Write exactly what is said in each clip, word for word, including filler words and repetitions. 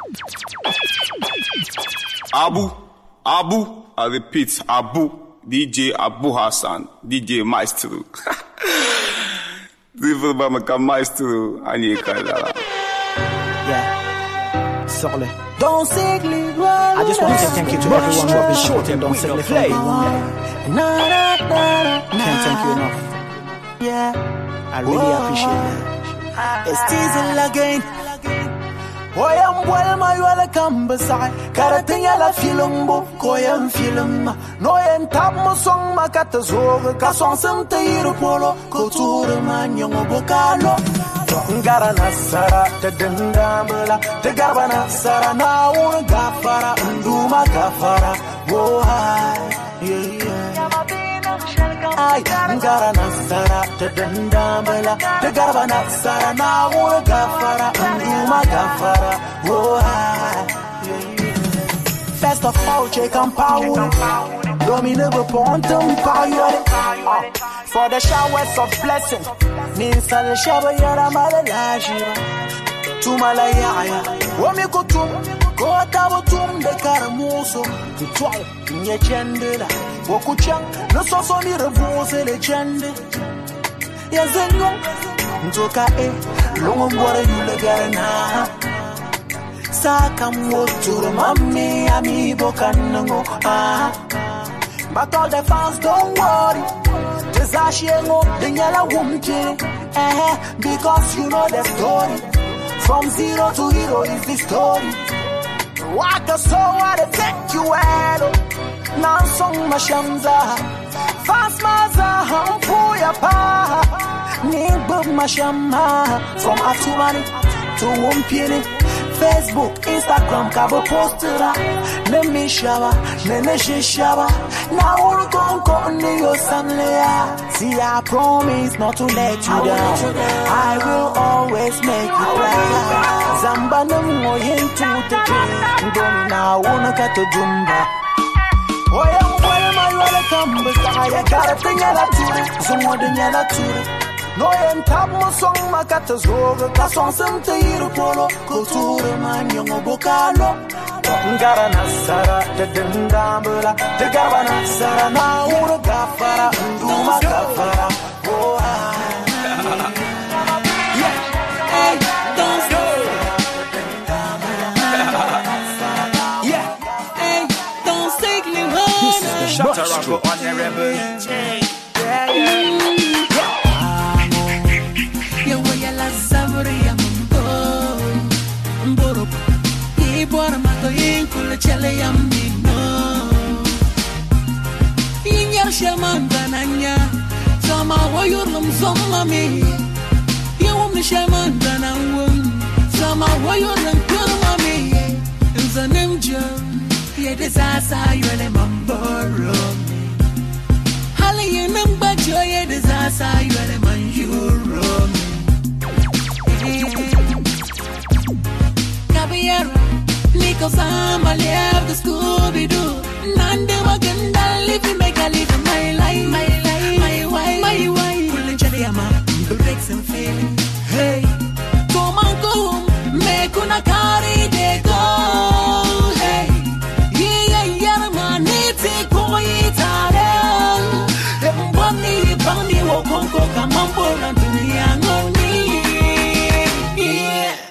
Abu, Abu, I repeat, Abu, D J Abu Hassan, D J Maestro. River Bamaka Maestro, Anyeka. Yeah, sorry. Don't say I just want to say thank you to everyone who have been supporting Don't Say Play. Can't thank you enough. Yeah, I really appreciate that. It's Diesel again. Boy, I'm well, my welcome beside. Karating la film book, koyam film. No en tap mo song makata zoga. Kasong sem te polo, kultura man yung bokalo. Ngara nasara, te dendamela, te garbana sara na un gafara, nduma gafara. Whoa, yeah, yeah. Ay, ngara nasara, te dendamela, te garbana sara na un gafara, nduma gafara. Whoa, yeah, yeah. First of all, check on power. Domine repontum power. For the showers of blessing. Ninsa le shaba yara malalajiba. Tumalaya. Wami kutum. Ko tabo tum de karamuso. Tutwal. Nye chendela. Wokuchang. No soso ni revose le chende. Yazenyo. Ntoka e. Longo mbore yule garana. Saka mwotura mami ami bokanango. Ah. But all the fans don't worry. Just ashiengo the yellow woman, eh? Because you know the story. From zero to hero is the story. Waka so what to take you well. Now song mashamza. Fast maza hampuya pa. Nibub mashama. From Atumani to Wumpini. Facebook, Instagram, kabo postera. Neme shaba, nene shaba. Now we're going to go your samlea. See, I promise not to let you down. I will always make you proud. Zamba no mo yentu te ke. Don't now wanna cut to jumba. Oh yeah, why my welcome? But I got a thing at a some more than yellow too. No en tap mo song makata zoga. Kasong sem te polo. Kultura man yung bokalo. Ngara nasara, te dendambela. Te gaba nasara, na uro gafara. Nduma gafara. Oh, yeah. Hey, don't stay. Yeah. Hey, don't stay clean. This is the Shatter Rocker on the rebel. Yeah, yeah. Bora mato inkula chele yamino. Inyar shamanda nanya. Sama wayurlum sama mi. Yawum ni shamanda nangwum. Sama wayurlum kurma mi. Nzanim jam. Yede sasa yole mamboro mi. Hali yenam bajo yede sasa yole man euro mi. Caballero. Nico Samba left the Scooby-Doo. Nande Maganda live in make a live my life, my life, my wife, my wife. Pulling Chadiama, the breaks and feeling. Hey, come on, go, make una carry de go. Hey, yeah, yeah, man, it's a coitare. Everybody, Bandi, Wokonko, Kamambo, and Dunia, yeah.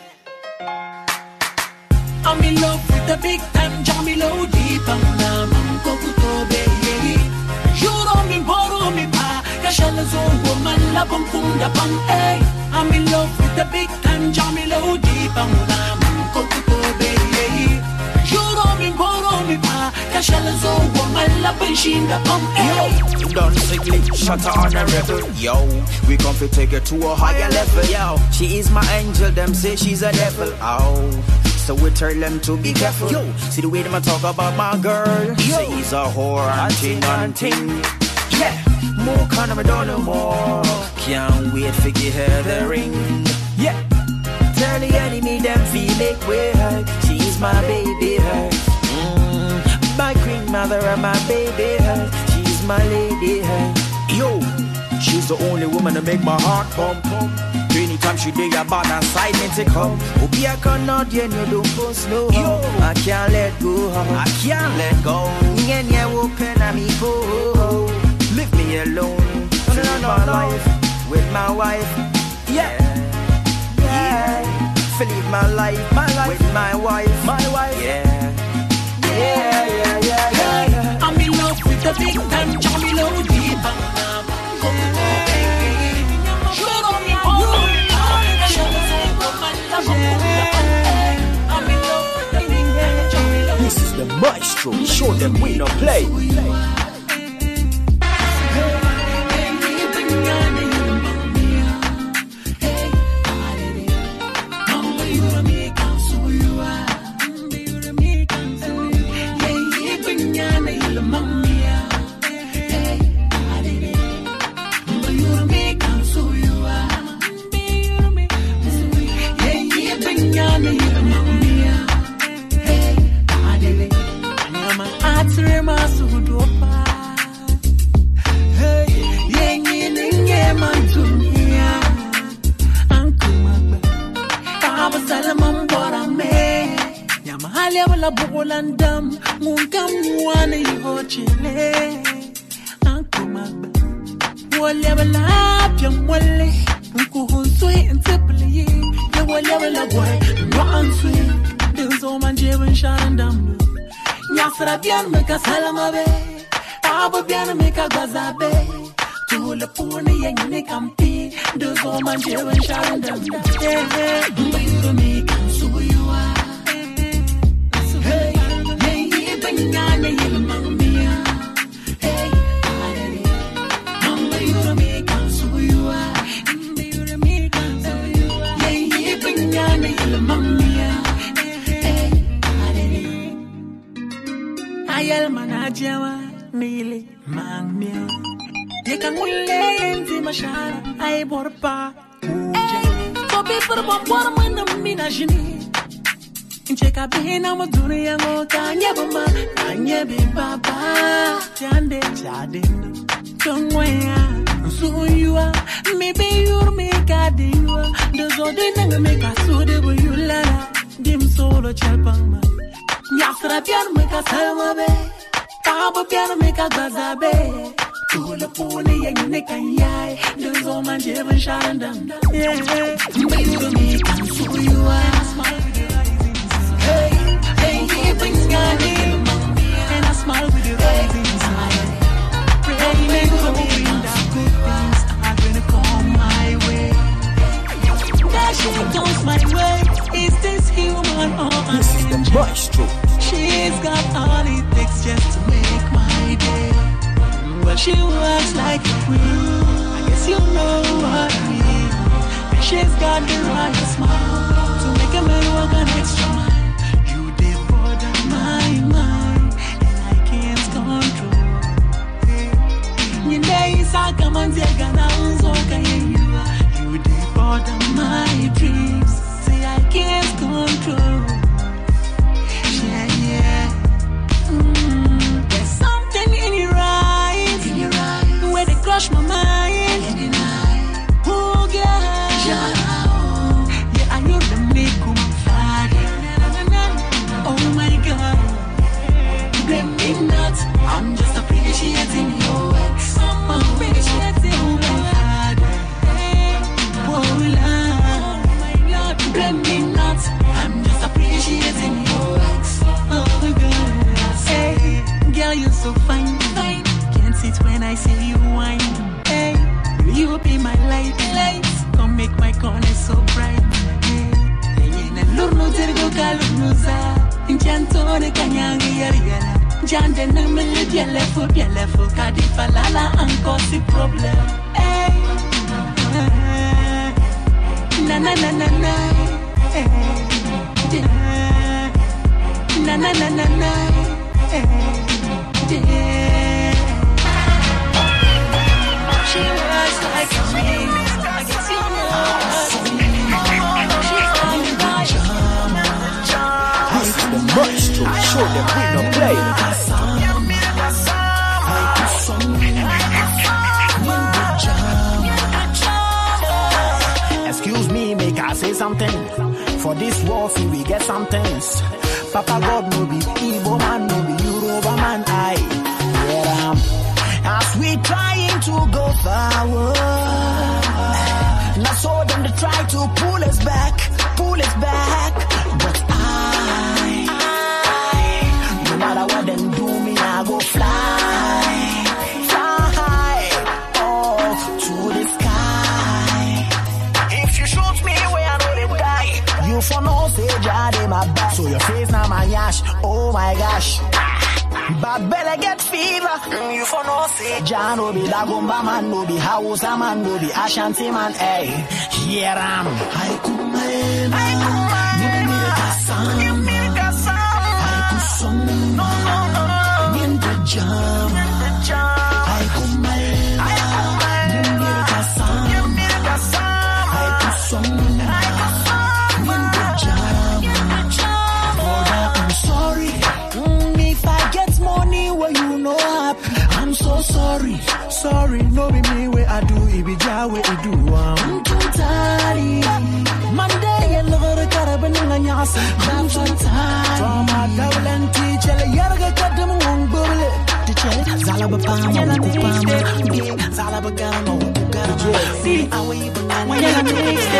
I'm in love with the big time, Jamilo deep and I'm Kokuto Bay. You don't mean Boro me pa, Kashalazo woman, Labum Kunda Pang. Hey, I'm in love with the big time, Jamilo deep and I'm Kokuto Bay. You don't mean Boro me pa, Kashalazo woman, Labum Shinda Pang. Hey, Don't sickly, Shatter on the rebel. Yo, we come to take her to a higher level. Yo, she is my angel, them say she's a devil. Oh. So we tell them to be careful. Yo, see the way them a talk about my girl. Yo. Say he's a whore and ting and ting. Yeah, more kind of a don't know more. Can't wait for give her the ring. Yeah, tell the enemy them feel like way. She's my baby her. Mm, my queen mother and my baby her. She's my lady her. Yo, she's the only woman to make my heart pump. Anytime she day about her side, me take her. Oh, be a Canadian, you don't go slow. Yo, I can't let go. I can't let go. Yeah, yeah, open and me go. Leave me alone. To live my life with my wife. Yeah, yeah. To live my life, my life with my wife, my wife. Yeah, yeah, yeah, yeah, yeah. yeah. I'm in love with the big time, jam me low deep. This is the maestro. Show them we no play. Bulandam, Munkam, one you chile, Uncle Magba. Whatever lap, young Wally, Uncle Sweet and Tippley, you will never love boy, no sweet. There's all my Jevon Shandam. Yasra Bian make a salamabe, Abu Bian make a gazabe. To the pony and Nikampi, there's all my Jevon Shandam. Yeah, you make so you are. Ayal manajama nili mangmia Deka ngule enti mashara ay borpa uje So people bapwara mwena minajini Ncheka bina maduni yango kanye bamba Kanye bibaba Chande chade Tongwaya Nsuyua Maybe you're make a diwa Dozo de nanga make a sude bu yulala Dim solo chalpangma Nyasra piano make a salma be Tabo piano make a gazabe Tula pone ya neka yai Dozo manjeva sharandam Yeah Maybe you make a nsuyua Smile with your eyes Hey, hey, he brings Ghani, and I smile with the rising sun. Praying and hoping that good things are gonna come my way. That she comes my way. Is this human or an This is the maestro. She's got all it takes just to make my day. Well, she works like a queen. I guess you know what I mean. And she's got the right smile to make a man work an extra mile. My mind, and I can't control. You days I come and take an ounce of you. You did bother my dreams. Say I can't control. Yeah, yeah. Mm, there's something in your eyes, in your eyes, where they crush my mind. Oh, girl. Yeah, I know the make of my father. Oh my God, blame me not. I'm just appreciating your ex. I'm appreciating my father. Oh Lord, blame me not. I'm just appreciating your ex. Oh God, hey, girl you're so fine, fine. Can't sit when I see you whine. Hey, you be my light, light. Come make my corner so bright. Hey, hey, lurno tergo kalunuza. Jantone kanyangi yariela Jande nemele bielefo bielefo Kadi falala anko si problem Hey Na na na na na Hey Na na na na na Hey She was like a dream I guess you know She's on the right The maestro, show them we no play. I something. For this war, see we get some things. Papa God no be Igbo man, no be Yoruba man. I yeah, um, as we trying to go forward, now so them they try to pull us back, pull us back. But I, I no matter what them do, me I go fly, fly off to the sky. If you shoot me where I know they die, you for no say jade in my back. So your face now my yash, oh my gosh. But better get fever. You for no say Jah no be Dagomba man, no be Hausa man, no be Ashanti man. Hey, here I'm. I come in, I come in. You mean the song? I come song. No, no, no. In the jam, I come in, I come in. You mean the song? You mean the song? I come song. I come song. In the jam, in the jam. Brother, I'm sorry. If I get money where you know happy, I'm so sorry. Sorry, no be me where I do, it be Jah where I do. I'm too tired. Monday and look at the caravan and yas. I'm so tired. From my double and teacher, Yarga cut them one bullet. The check, Zalabapam, Zalabagamo, see, I wave when you're mixed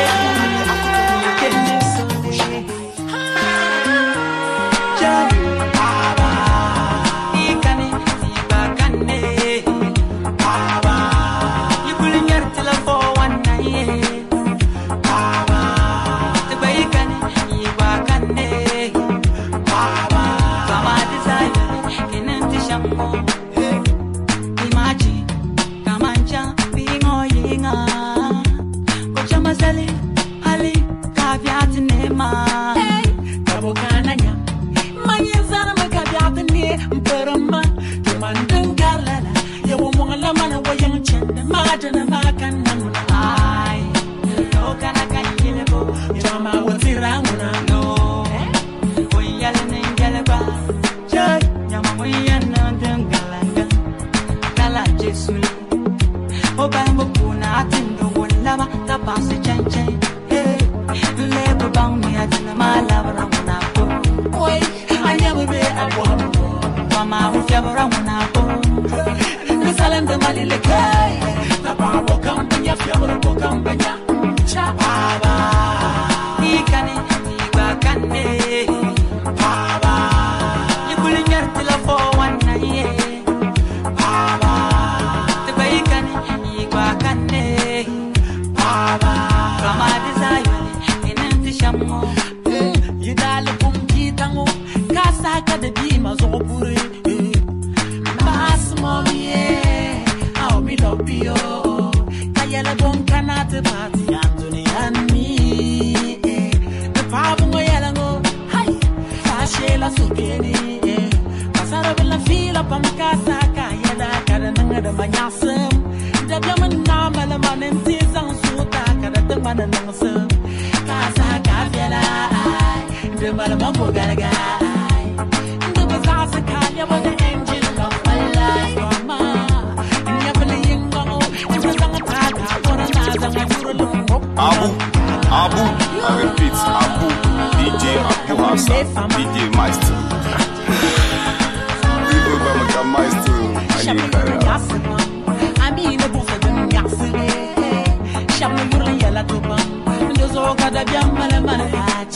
Abu, Abu, I repeat, Abu, D J Abu Hassan, D J Maestro. People come to Maestro, I need that. I mean, the boss of them, Yassine, Shamu Yella to Bum, and those all got a young man and man.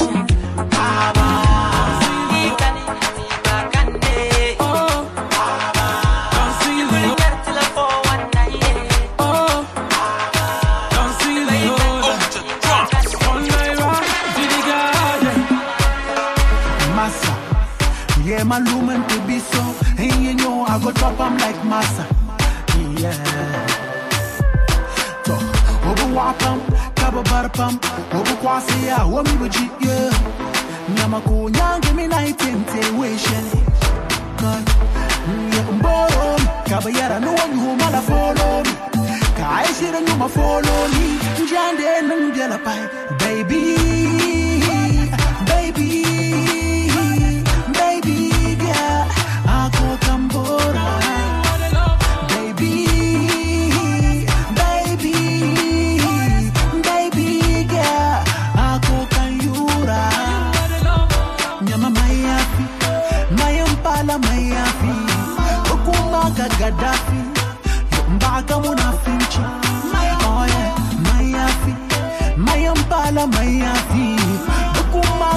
My lumen to be so, and you know I go drop 'em like massa. Yeah. So, over wapam, kaba barpam, over kwasia, womi buji, yeah. Namako yang give me night intuition. God, yeah, boom, kaba yara no one who mala follow me. Kai shira no ma follow me. Jande nung jala pai, baby, baby. Baby, baby, baby, girl, I go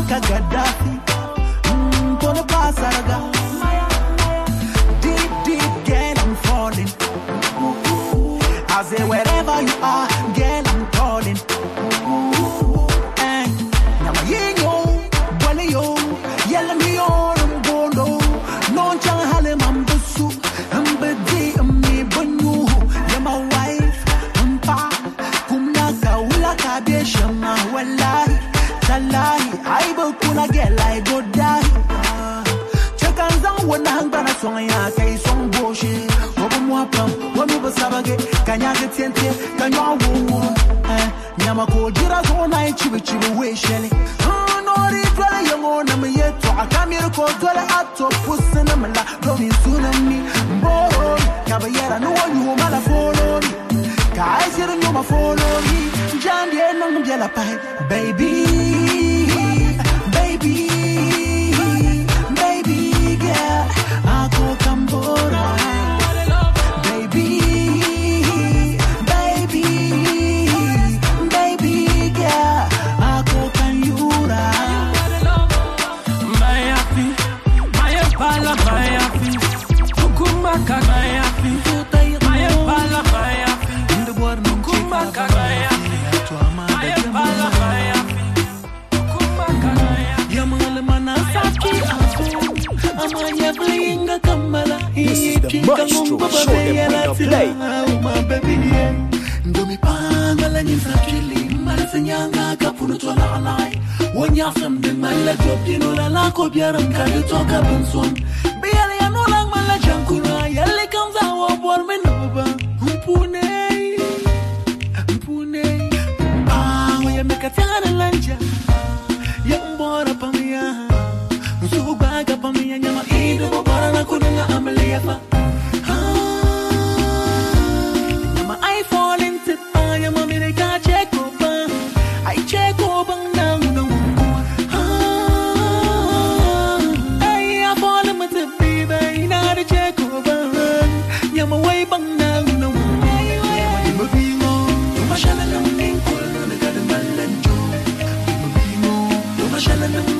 ka Gaddafi Pone pasarga Deep, deep, girl, I'm falling I say wherever you are, girl, I'm calling And Nama yenyo, wale yo Yella mi on bondo Non chang hale mambusu Mbedi mi banyu You're my wife, mpa Kumna ka ula ka beshama Wallahi, talahi Aiba kuna girl, I go die Wana hangana songa ya kai song boshi Obo mwapam, wami basabage Kanyage tiente, kanywa wumu Nyama ko jira zona ichibi chibi we shele Nori dwele yongo na miyeto Akamiri ko dwele ato pusse na mala Domi tsunami, mboro Kabayera nuwa yuhu mala follow me Kaisiri nyuma follow me Jandi ena mjela pai Baby, baby Baby, baby, baby, girl, I go can you my happy, my pala, my happy, Kukumaka, my happy, my pala, my happy, in the world, Kukumaka, my happy, my pala, my happy, Kukumaka, my happy, Yamal Manasaki, Amaya Blinga Kamala. This is the maestro, show them when to play. My baby, Domi Pangala Nifrakili, Marasanyanga, Kapunotola Alai. When you're from the Mala Job, you know the Lako Biaram, can you talk up and swim? Barely no long Malajankura, Yale comes out of Warman over Pune, Pune, Ah, we make a Tana Lanja, young boy up on me. So bag up on me and you're either or I couldn't Amelia. I fall into I am a minute, I check over. I check over now. I fall in with the baby, not a check over. You're my way bang now. No, my shall and I'm cool, I got a man and Joe. My shall and I'm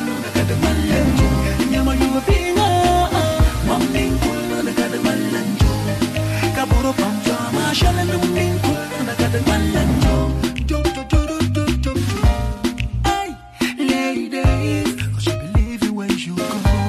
Hey, ladies, cause you believe you where you go.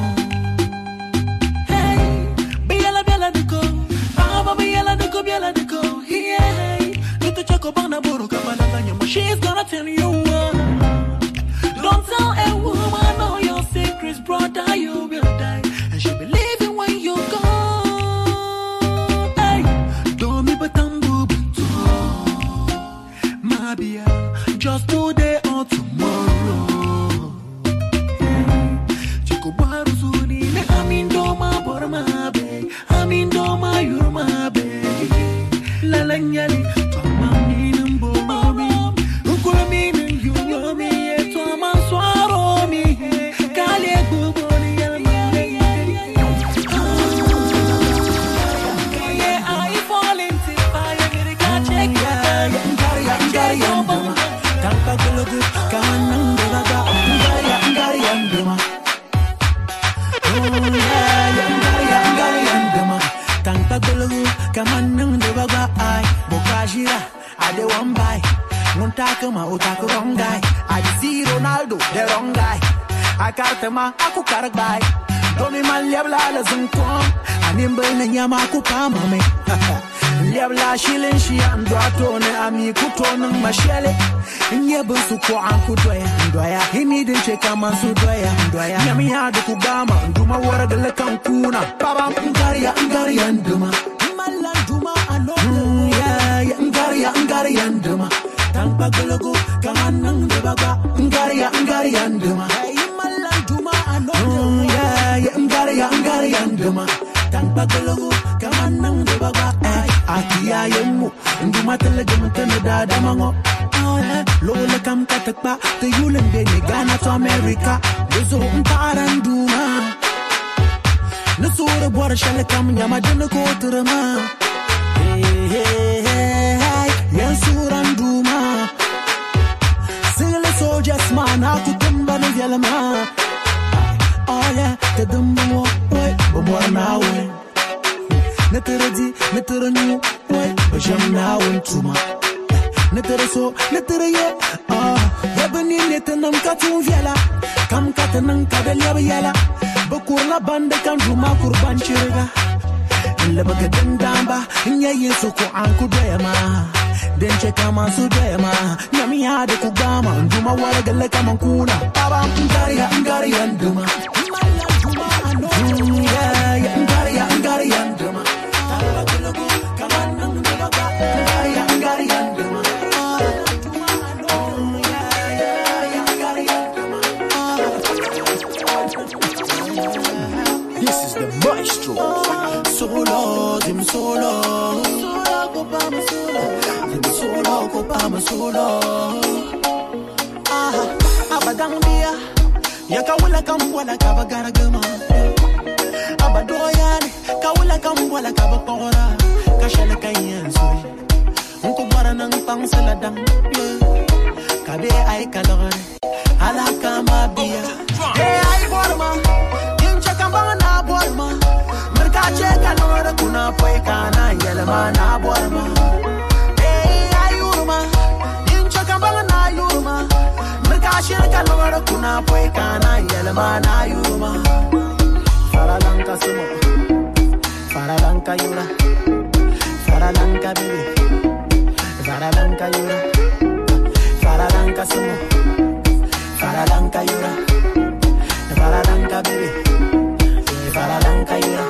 Hey, Biela Biela de go, Baba Biela de go, Biela de go. Hey, little Choco Banaburu Kabananya, she's gonna tell you what. Don't tell a woman all your secrets, brother, you will die. And she believe you when you go. Just today or tomorrow. Chico Baru Suni, I'm in Doma, Borma Bay. I'm in Doma, you're my baby. Lalanyali, Toma Min, Bomi, Ukuramin, you know me, Toma Swaro me, Kali Buboni, yeah, I fall into fire, I check ya. Tanpa gelugu kamanang dewaga Ngari ngari andema Oh yeah ngari ngari andema Tanpa gelugu kamanang dewaga Ay bokajira ade wambai Nguntaka ma utaka wrong guy I see Ronaldo the wrong guy I karta ma aku karagbai Domi man liabla la zungkong Animbe na nyama aku pamame Liabla shilin shi andwato ne ami kutonan mashele Nyebe su ko anku doya doya Himi din cheka man su doya doya Nyami hadu kubama nduma wara gele kankuna Baba ngariya ngariya nduma Mala nduma anodo Yeah yeah ngariya ngariya nduma Tanpa gelugu kamanang debaga Ngariya ngariya nduma Mala nduma anodo Yeah yeah ngariya ngariya nduma Tanpa gelugu kamanang debaga Akia yemu nduma telege mtene dada mango Lola kam katakpa to yulen de Ghana to America Dezo mparanduma Nasura bora shale kam nyama dena ko turma Hey hey hey Yan suranduma Single so just man, how to come by the yellow man. Oh yeah, the dumb way, but more now. Neteredi, neterenu, way, but jam now in Tuma. Netereso, neterie, ah, Yabani netanam katum viela, Kam katanam kadelia yela, Bokuna bande kan Juma kurban chirga. Lebakadamba, Nya Yesuko Anku Dema, Denche Kamasu Dema, Namia de Kubama, Duma Wagale Kamakuna, Abam Garia, Garian Duma. Yeah, Garia, Garian Duma. This is the maestro. Solo, dim solo, solo, copama solo, dim solo, copama solo. Ah, abadambia, yakawula kamwala kabagaragama. Abadoyani, kawula kamwala kabakora, kashala kayensoy. Unkubara nang pangsaladang, kabe ay kalore, alaka mabia. Hey, ay borma, kincha kambana borma. Cheka nora kuna poika na yelma na borma. Hey ayurma, incha kambanga na yurma. Merka cheka nora kuna poika na yelma na yurma. Faralanka sumo, faralanka yura, faralanka bibi, faralanka yura, faralanka sumo, faralanka yura, faralanka bibi, faralanka yura.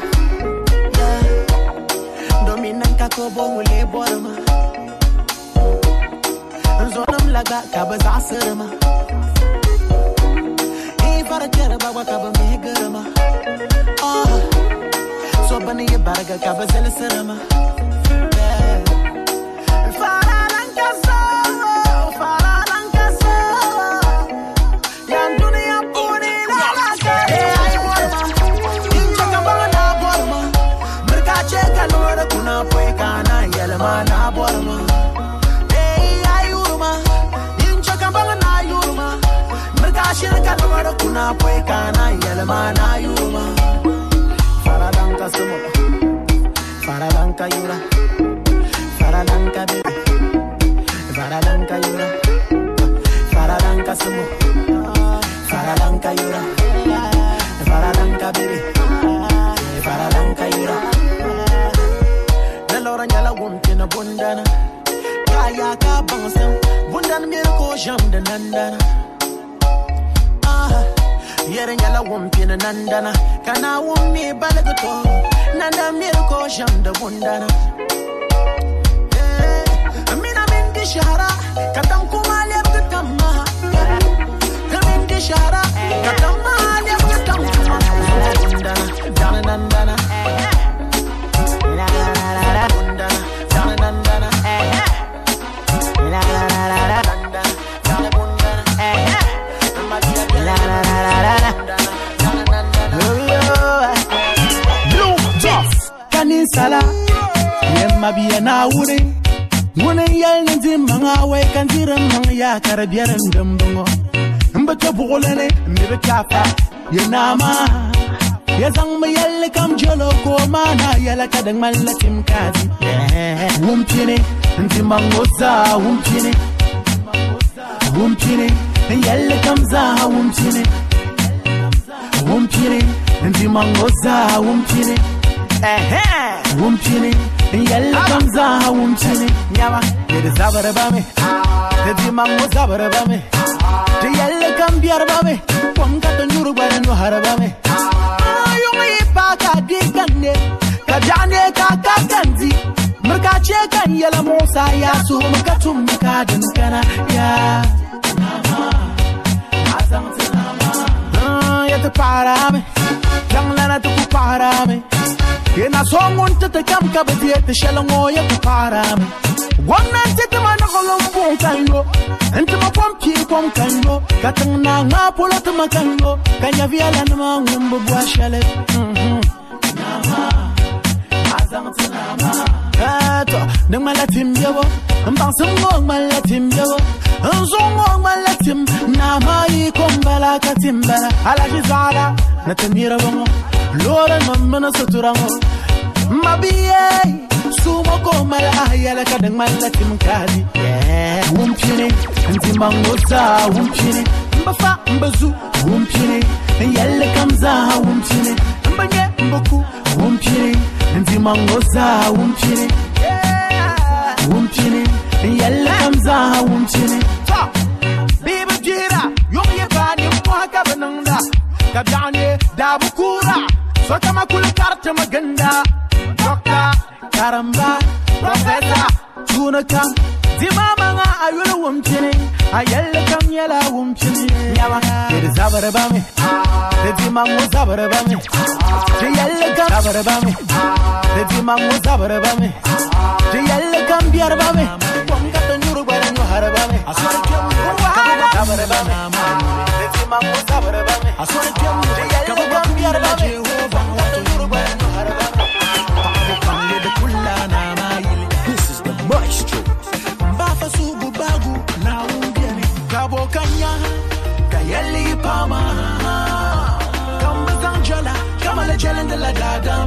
Dominanka kobo mule borma. Zonam laga kabaza serma. E para kera bawa kaba megerma. Ah, so bani ye barga kabazel serma. Faralanka so, faralanka so. Yan dunia puni lalaka. Ay borma, incha kabana borma. Merka cheka nora kuna poika na yelma na borma. Hey ayurma, incha kabana na yurma. Merka cheka nora kuna poika na yelma na yurma. Faralanka sumo, faralanka yura, faralanka baby, faralanka yura, faralanka sumo, faralanka yura, faralanka baby, faralanka yura. Nelora nyala wumtina bundana, kaya ka bangsam, bundana mirko jam de nandana. Ah, yere nyala wumpina nandana, kana wummi balagato, nanda mirko jam de bundana. Eh, mina mindi shahara, katam kumali abgatama, kamindi shahara, katam mali abgatama, bundana, dana nandana. Sala yemma biya na wure wune yalin din manga wai kan diran manga ya karabiyaran dambungo mbata bugolene mbe kafa yenama yazang mayal kam jolo ko mana yala kadang malakim kazi wumpine ndi mangoza wumpine wumpine yalla kam za wumpine wumpine ndi mangoza wumpine eh wumpini yalla kamza wumpini nyama de zabara bame de mango zabara bame de yalla kam biar bame kom ka to nyuru bare no harabame ayo mi pa ka dikanne ka jane ka ka kanzi murka ce kan yalla musa ya su muka tum ka din kana ya nama azam nama ah ya te parame jang lana tu parame Kena songun tete kam kabadi te shalango ya kuparame. Wannan tete mana kolom pon kanyo. Ente ma pompi pom kanyo. Katang na nga polo te makanyo. Kanya viala na ma ngumbu bua shale. Nama, azang te nama. Kato Nang malatim yawo, mbang sungong malatim yawo, nzungong malatim, na mai kombala katimbala, ala jizala, na temira bongo, lora mamana soturango, mabiye, sumo komala ayala kadang malatim kadi, yeah, wumpine, ntimangoza wumpine, mbafa mbazu wumpine, yelle kamza wumpine, mbanye mboku wumpine, ntimangoza wumpine. Wumpini, yalla kamza wumpini. Bibi jira, yung yabani mwa kabananda. Kabyanye, dabukura, sota makula karta maganda. Dokta, karamba, professor, tunakam. Dimama nga ayula wumpini, ayalla kam yala wumpini. Yawa, yedi zabarabami, dedi mango zabarabami. Yalla kam zabarabami, dedi mango zabarabami. Yalla kam biarbami, wonga tanuru baranyo harabami. Asore kem, zabarabami, dedi mango zabarabami. Asore kem, yalla kam biarbami, wonga tanuru baranyo harabami. Paabo kamle de kullana mayili. This is the maestro. Bafa subu bagu na ungiani. Kabo kanya, kayali pama. Kamba zanjala, kamala jalenda la dadam.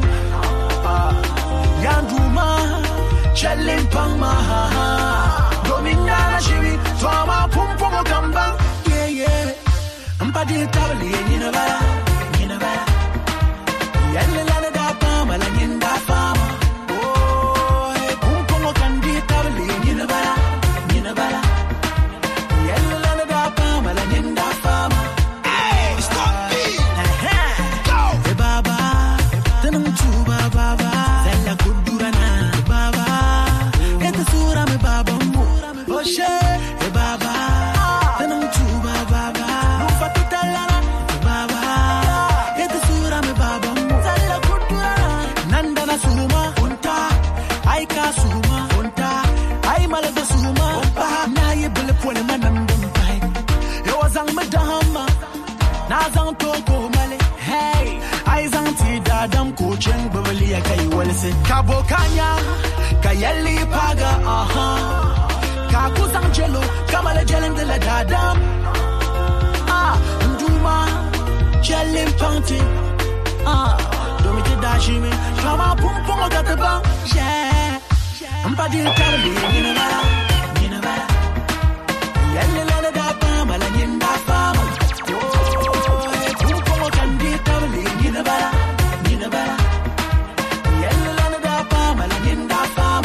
Yanduma. Chalin pang maha, dominana shiwi, twama pumpongo kamba, yeah yeah. Ampadi tabli nina bara, nina bara. Yalle lana da pama la ninda pama. Oh, pumpongo kandi tabli nina bara, nina bara. Yalle lana da pama la ninda pama. Hey, stop me. Go. Hey baba, tanang chuba baba, zalla kudurana baba. Sura me baba mu, oshe e baba, tanang chuba baba, nufa tutalala baba, ete sura me baba mu, zalla kudura, nanda na suma, unta, ay ka suma, unta, ay malaga suma, umpa, na ye bele pole manam dumpai, yo zang madama, na zang toko male, hey, ay zang ti dadam kucheng babali ya kai walse, kabo kanya. Kayali paga, aha. Kaku sanjelo, kamala jelen de la dadam. Ah, nduma, jelen panti. Ah, domite dashime, kama pumpongo gataba. Yeah, mpadi tabli, nina bara, nina bara. Yalle lana da pama, la ninda pama. Oh, pumpongo kandi tabli, nina bara, nina bara. Yalle lana da pama, la ninda pama.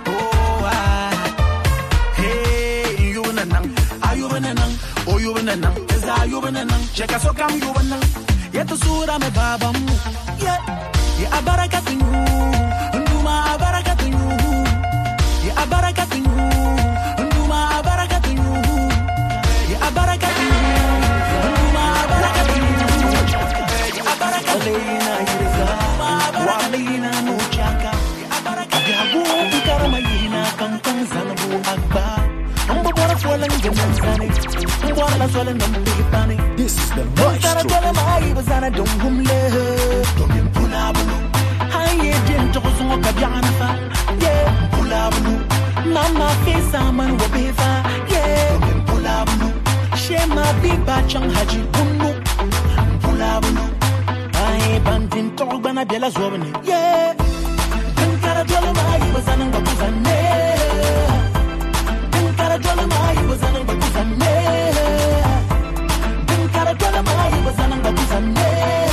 Oh, you in a nang, is I you in a nang, check us so come you in nang, yet the sura me babam, yeah, yeah, a baraka to you, Nduma a baraka to you, yeah, a baraka to you, Nduma a baraka to you, yeah, a baraka to you, Nduma a baraka to you, yeah, a baraka to you, Walina Muchaka, a baraka to you, Ikaramayina, Kankang Zanabu Akbar. This is the maestro. Mama fesa man wabifa, yeah. Shema biba chang haji bunu, pulabunu. Ay bandin tog bana bela zobne, yeah. Kankara dole mai bazana ngakuzane. Kankara mai bazana ngakuzane. Kankara dole mai bazana ngakuzane.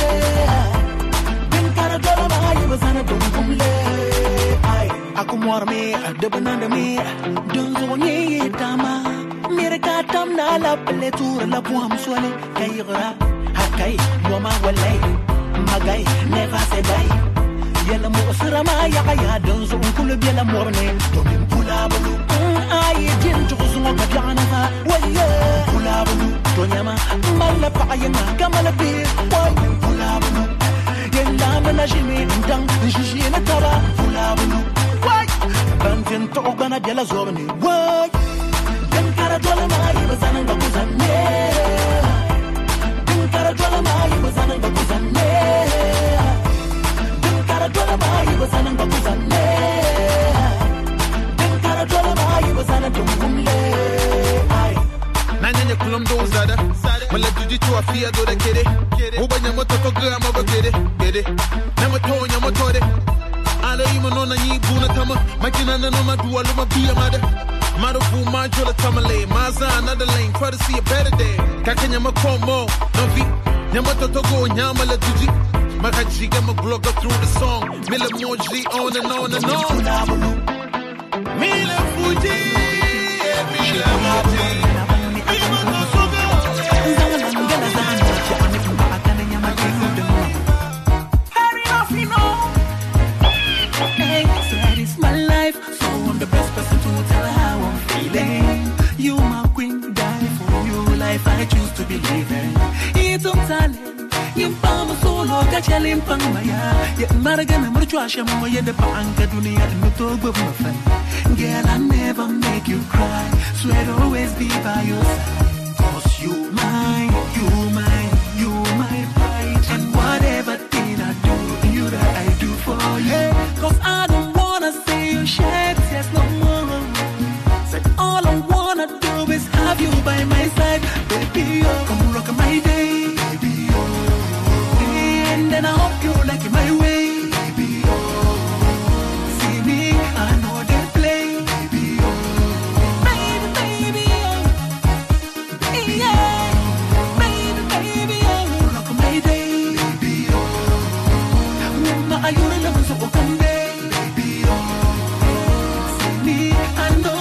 Kankara mai bazana dongumle. Ay akumwarme adebananda me donzo nye tama. Mere katam na la peletur la puam swale kayira hakai wama walay magay never say die. Yela mo sira ma ya kaya donzo unkulu biela morne domin pula bulu ay jin to zuwa gajana ha waye pula bulu to nyama mala pa ayana kamala bi waye pula bulu yela mala jimi ndang jiji na taba pula bulu waye bantin to bana biela zobne waye kankara dole mai bazana ngakuzane kankara dole mai bazana ngakuzane kankara dole mai bazana ngakuzane I fear do the kid. Open your motor to girl, I'm over get it. Get it. Never told you, motor. I don't even know any Bunatama. My kin and no do a little be a mother. Mother fool, my jewel tamale. Maza, another lane, try to see a better day. Kakanyama Como, no V. Yamato go, Yamala Tuji. Makaji, get my blogger through the song. Mila Moji, on and on and on. Mila Fuji, Mila Fuji. You my queen, die for you. Life I choose to believe in. It's on talent. You found solo, got your limp on my eye. Yet Maragana Murchasha, Moya the Panka Dunia, and the Togo of my friend. Girl, I never make you cry. Swear to always be by your side. Cause you mine, you mine, you my pride. And whatever thing I do, you that I do for you. Cause I don't wanna see you shed tears no more. Said all I wanna do is have you by my side. Baby, oh, come rock my day. Baby, oh. And then I hope you like my way. Baby, oh. See me, I know they play. Baby, oh. Baby, baby, oh. Yeah. Baby, baby, oh. Rock my day. Baby, oh. Woman, are you the love so come day? Baby, oh. See me, I know.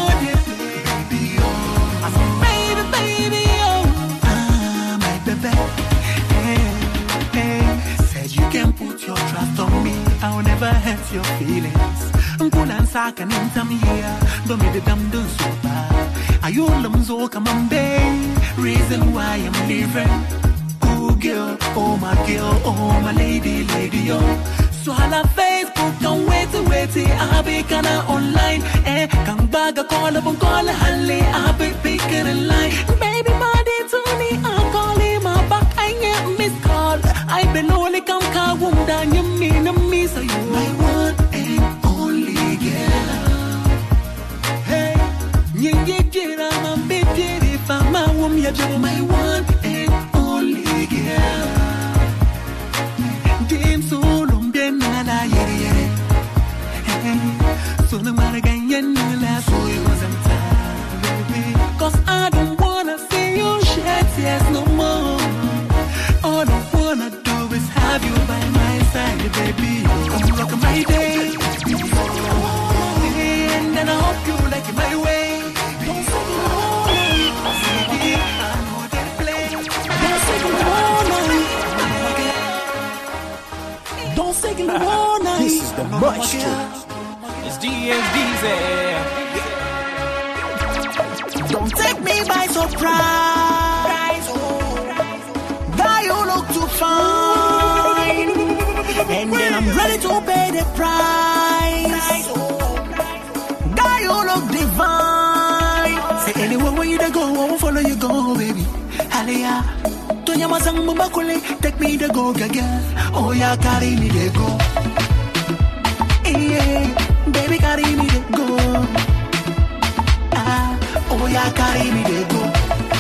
I'll never hurt your feelings. Uncle and Saka and some here. Don't be the dumb do so bad. Are you lumzo come on bay? Reason why I'm leaving. Oh girl, oh my girl, oh my lady, lady, oh. So I love Facebook, can't wait to wait till I'll be kinda online. Eh, can't bag a call up and call a Halle. I'll be picking a line. Baby, body to me, I'm calling my back. I get missed call. I been only come car wound down you mean to me, so you my one and only girl. Hey, you get it, I'm a bit if I'm a woman, you're my one and only girl. Game so long, then I hear it. So no matter again, last so it wasn't time, baby. Cause I don't wanna see you shed tears no more. All I wanna do is have you by my side, baby. Come rock my day. And then I hope you like it my way. Don't say no, baby. I know they play. Don't say no, don't say no. This is the maestro. It's D S D Z. Don't take me by surprise. Guy, you look too fine. And then I'm ready to pay the price. Guy, you look divine. Say anywhere where you go, I won't follow you go, baby. Halia. Tonya sang mumakule, take me to go, gaga. Oh yeah, carry me to go. Yeah, baby, carry me to go. Ah, oh yeah, carry me to go.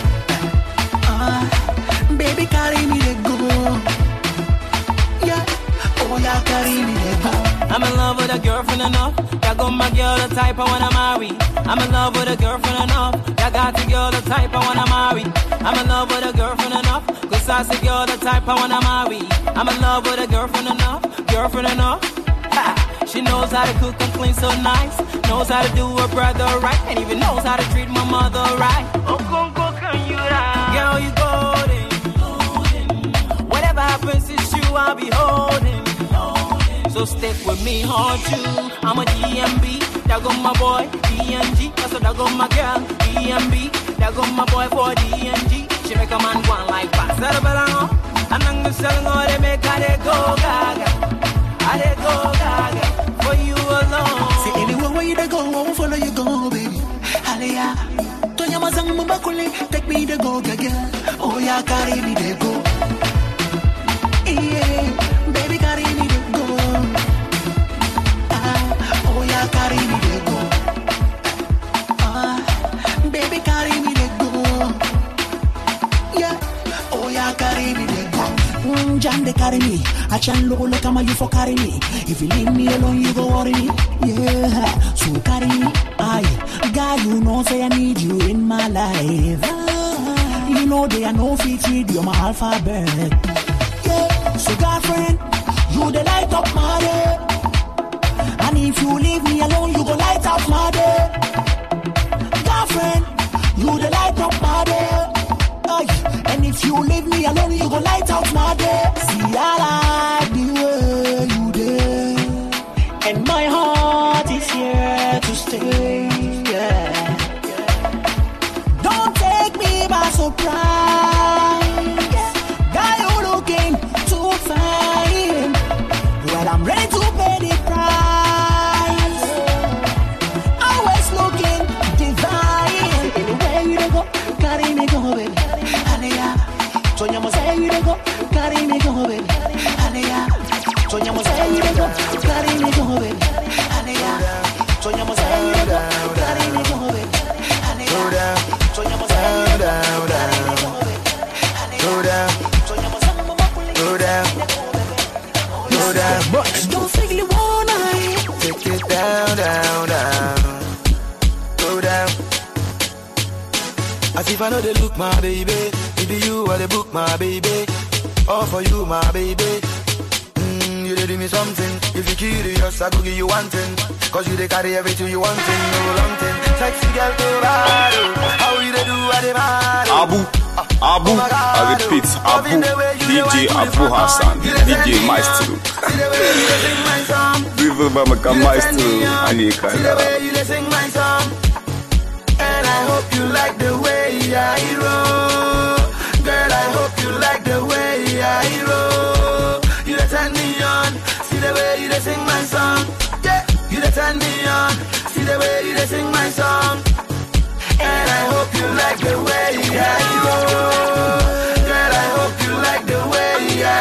Ah, baby, carry me to go. Yeah, oh yeah, carry me to go. I'm in love with a girlfriend enough. Ya got my girl the type I wanna marry. I'm in love with a girlfriend enough. Ya got the girl the type I wanna marry. I'm in love with a girlfriend enough. Cause I see girl the type I wanna marry. I'm in love with a girlfriend enough. Girlfriend enough. Ha. She knows how to cook and clean so nice. Knows how to do her brother right. And even knows how to treat my mother right. Oh, come, come, can you ride? Girl, you golden. Whatever happens, it's you I'll be holding. So stick with me, haunt you. I'm a D M B, that got my boy, D M G. That's what that got my girl, D M B, that got my boy for D M G. She make a man go on like pass. That belang and I'm the selling all they make how they go gaga. How they go gaga for you alone. Say anywhere where you go, I won't follow you go, baby. Halia. Tonya mazang mumakule, take me to go gaga. Oh yeah, carry me to go. Yeah, baby, carry me to go. Oh yeah, carry me to go. Ah, baby, carry me to go. Yeah, oh yeah, carry Jam they carry me. I chan look like I'm a you for carry me. If you leave me alone, you go worry me. Yeah, so carry me. Aye, guy, you know say I need you in my life. Ah, you know they are no fit with you're my alphabet. Yeah, so girlfriend, you the light up my day. And if you leave me alone, you go light up my day. Girlfriend, you the light up my day. And if you leave me alone, you go light out my day. See, I like the way you did, and my heart is here to stay. Yeah. Don't take me by surprise, guy, you looking too fine. Well, I'm ready to pay the price. Always looking divine. Anywhere you go, carry me go, baby. Soña mo say you go, carry me go, baby. Aleya. Soña mo say you go, carry me go, baby. Aleya. Soña mo say you go, carry me go, baby. Aleya. Soña mo say you go, carry me go, baby. Go down, soña mo say go down, go down. Don't say you wanna take it down, down, down. Go down. As if I know they look, my baby. It be you or the book, my baby. All for you, my baby. Mm, you did me something. If you curious, I go give you one thing. Cause you they carry everything you want, thing, no long thing. Sexy girl to bad. How you they do what they mad? Abu, Abu, I repeat, Abu, D J Abu Hassan, D J Maestro. Viva Bamaka Maestro, Anika. And I hope you like the way I roll. Girl, I hope you like the way I roll. You that turn me on, see the way you sing my song. Yeah, you that turn me on, see the way you sing my song. And I hope you like the way I roll. Girl, I hope you like the way I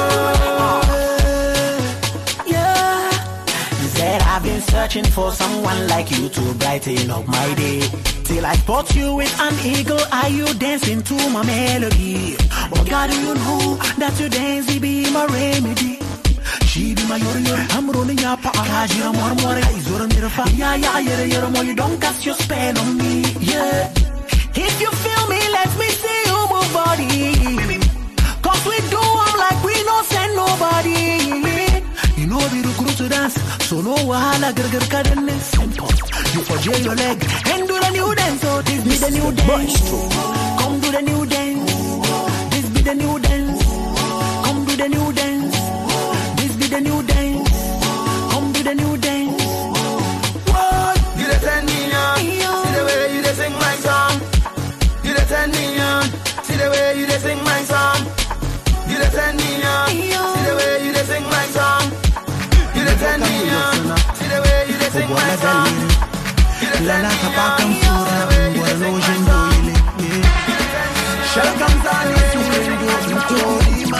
roll. Yeah, said I've been searching for someone like you to brighten up my day. Till I spot you with an eagle, are you dancing to my melody? Oh God, do you know that your dance will be my remedy? She be my yori, I'm rolling up a kajira more more. Eyes on the fire, yeah, yeah, yeah, yeah, more. You don't cast your spell on me, yeah. If you feel me, let me see you move body. Cause we do them like we no send nobody. You know we do cruise to dance, so no wahala, girl, girl, girl, simple. You for jail your leg and do the new dance. So this be the new dance. Come do the new dance. This be the new dance. Come do the new dance. This be the new dance. Come do the new dance. What? You the turn me on. See the way you sing my song. You the turn me on. See the way you sing my song. You the turn me on. See the way you sing my song. You the turn me on. See the way you sing my song. La la kapakam sura ngolo jendo ile Shalakam zani tuendo mtolima.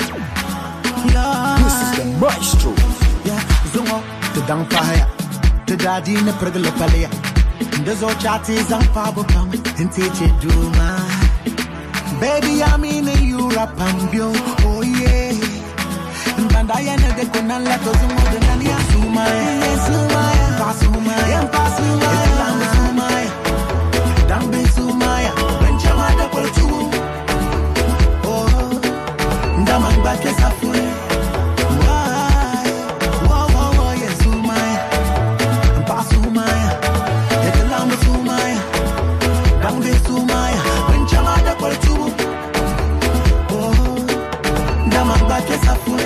This is the maestro. Yeah, zongo te dang pahaya te dadi ne preglo palea. Ndezo chati zang pabo pam intete duma. Baby, I'm in Europe, I'm bio, oh yeah. Mbandaya nege konala tozumo de nani ya sumaya, sumaya, pasumaya, pasumaya, elambe sumaya, dambe sumaya, benchama da poltu, oh, ndaman bake safure, why, wow, wow, wow, yes sumaya, pasumaya, elambe sumaya, dambe sumaya, benchama da poltu, oh, ndaman bake safure.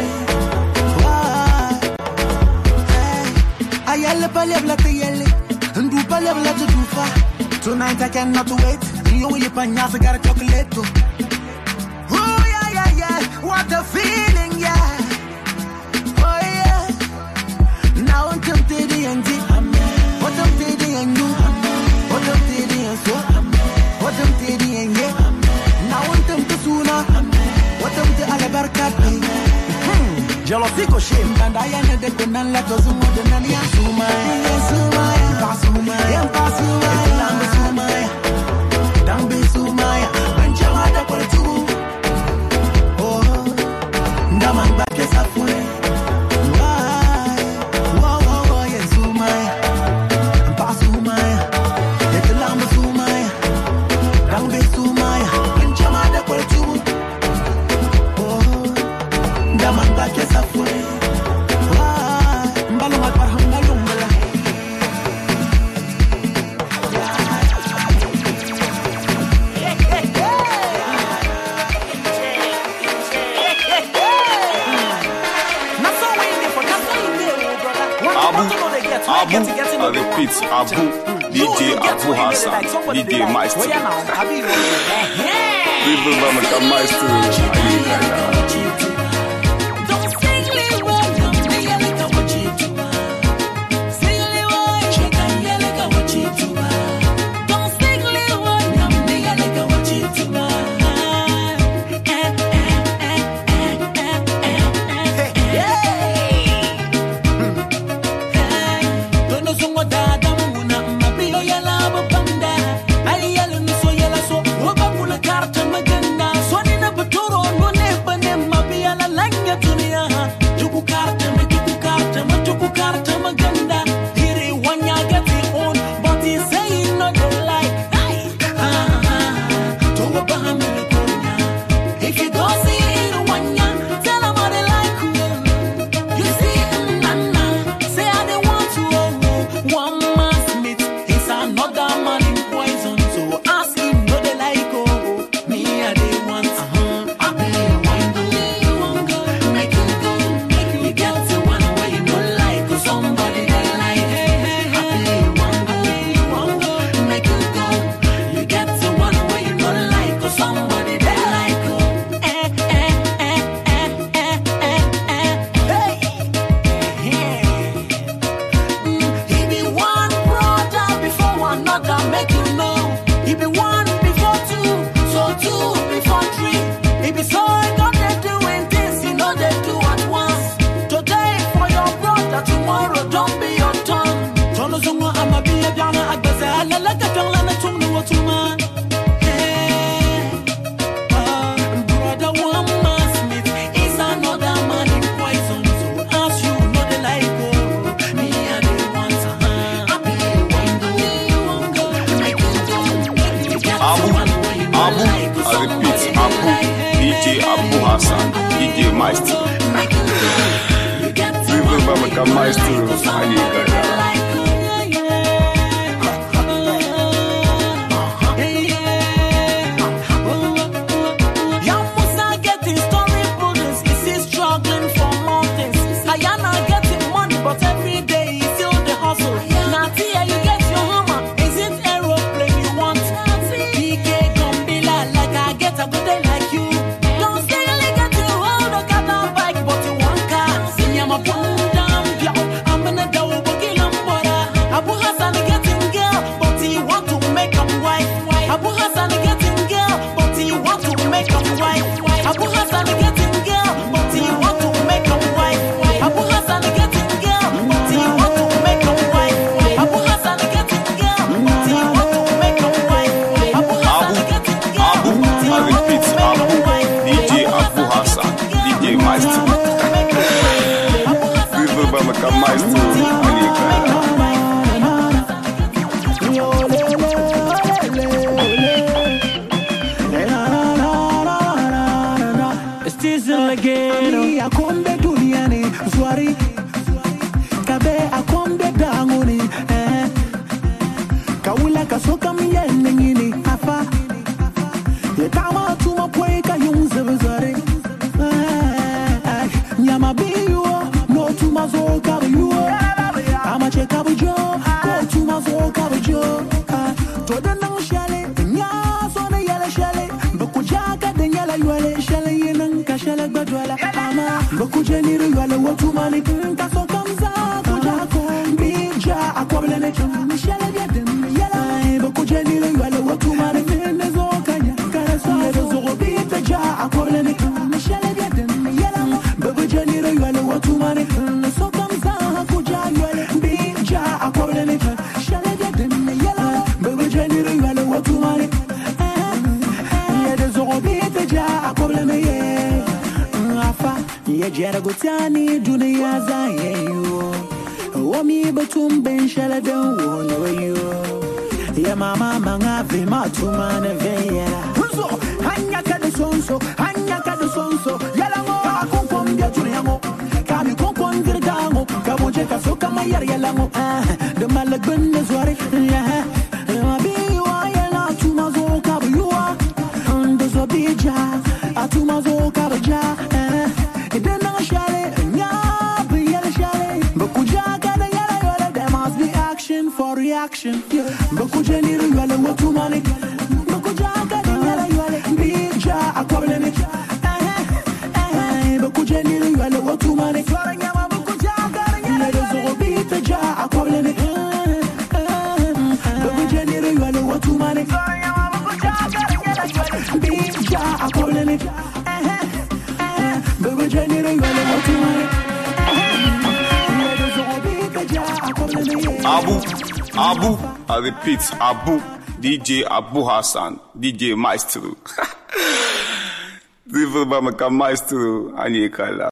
Tonight I cannot wait. You will panyas, I got a chocolate too. Oh yeah, yeah, yeah. What a feeling, yeah. Oh yeah. Now I'm tempted and what I'm tempted and you. What I'm tempted and so. What I'm tempted and yeah. Now I'm tempted sooner. What I'm tempted alabarkat. Jalosico shame and I am the Kunan letters more than any Sumaya, Sumaya, Pasumaya, Pasumaya, Lambe Sumaya, Dambe Sumaya, Benjamada Poltu. Oh, Abu, I repeat, Abu, D J Abu Hassan, D J Maestro. People vamos com Maestro. Aí, cara. Hanya kada sonso, hanya kada sonso, yala ngo akon kom dia tuni yango. ne ka so kama yar ya lango de malagben ne zware ma bi wa ya la tu ma zo ka bu wa ndo zo bi ja atu ma zo ka bu ja idan na shale nya bi ya shale ba ku ja ka da ya la there must be action for reaction ba ku je ni ru wala wo tu ma ne ba ku ja ka da ya la bi ja akwabele ne ba ku je ni ru wala wo tu ma ne Abu, Abu, I repeat, Abu, D J Abu Hassan, D J Maestro. Zivyo ba maka Maestro, anye kala.